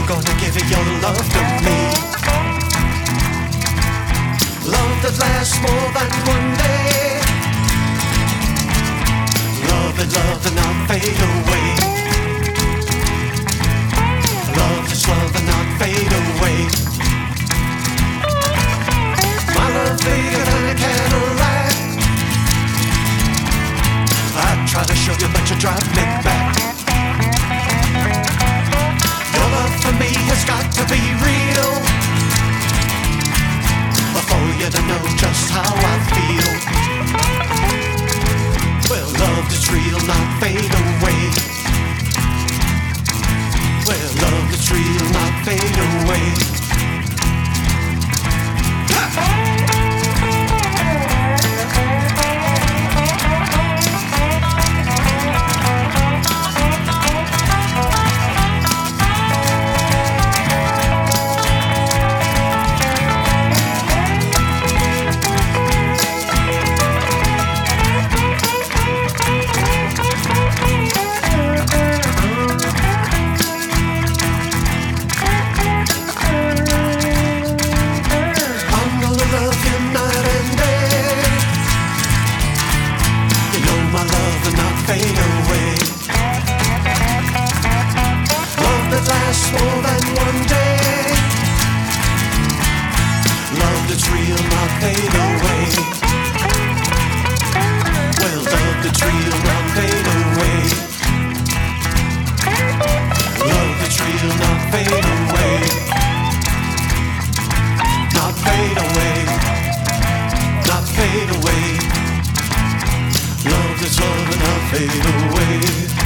gonna give your love to me. Love that lasts more than one day. Love and not fade away. Love and not fade away. My love bigger than a Cadillac. I try to show you, but you drive me back. Your love for me has got to be real, for you to know just how I feel. Well, love that's real, not fade away. Well, love that's real, not fade away. More than one day. Love that's real, not fade away. Well, love that's real, not fade away. Love that's real, not fade away. Not fade away. Not fade away. Love that's love and not fade away.